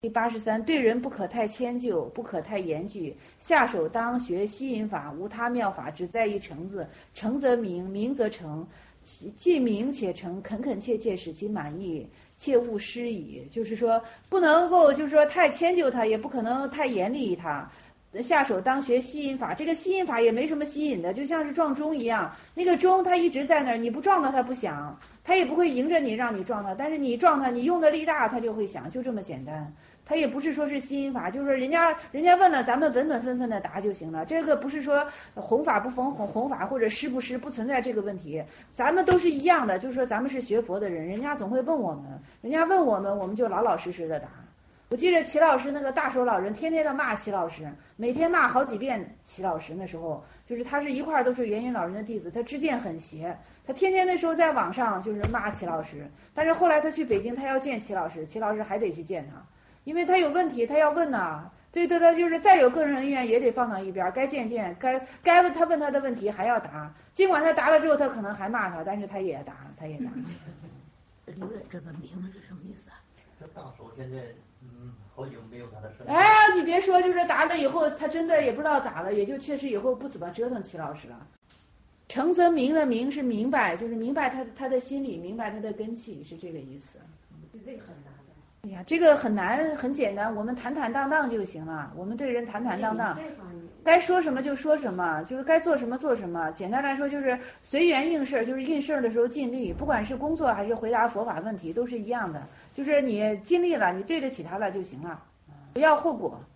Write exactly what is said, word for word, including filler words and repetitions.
第八十三，对人不可太迁就，不可太严峻。下手当学吸引法，无他妙法，只在于诚字。诚则明，明则成。既明且诚，恳恳切切，使其满意，切勿失矣。就是说，不能够就是说太迁就他，也不可能太严厉他。下手当学吸引法，这个吸引法也没什么吸引的，就像是撞钟一样，那个钟它一直在那儿，你不撞它它不响，它也不会迎着你让你撞它，但是你撞它，你用的力大，它就会响，就这么简单。它也不是说是吸引法，就是说人家人家问了，咱们稳稳分分的答就行了。这个不是说弘法不弘弘弘法或者施不施，不存在这个问题，咱们都是一样的，就是说咱们是学佛的人，人家总会问我们，人家问我们，我们就老老实实的答。我记得齐老师那个大手老人天天的骂齐老师，每天骂好几遍齐老师。那时候就是他是一块儿都是圆云老人的弟子，他知见很邪，他天天那时候在网上就是骂齐老师。但是后来他去北京，他要见齐老师，齐老师还得去见他，因为他有问题他要问呐、啊。对对，他就是再有个人恩怨也得放到一边，该见见，该该问他问他的问题还要答，尽管他答了之后他可能还骂他，但是他也答，他也答。 刘磊这个名是什么意思啊？ 这大手现在嗯好久没有他的声音。 哎，你别说，就是答了以后，他真的也不知道咋了，也就确实以后不怎么折腾齐老师了。诚则明的明是明白，就是明白他他的心理，明白他的根气，是这个意思。 这个很难的。 哎呀，这个很难，很简单，我们坦坦荡荡就行了。我们对人坦坦荡荡，该说什么就说什么，就是该做什么做什么。简单来说就是随缘应事，就是应事的时候尽力，不管是工作还是回答佛法问题都是一样的，就是你尽力了，你对得起他了就行了，不要后果。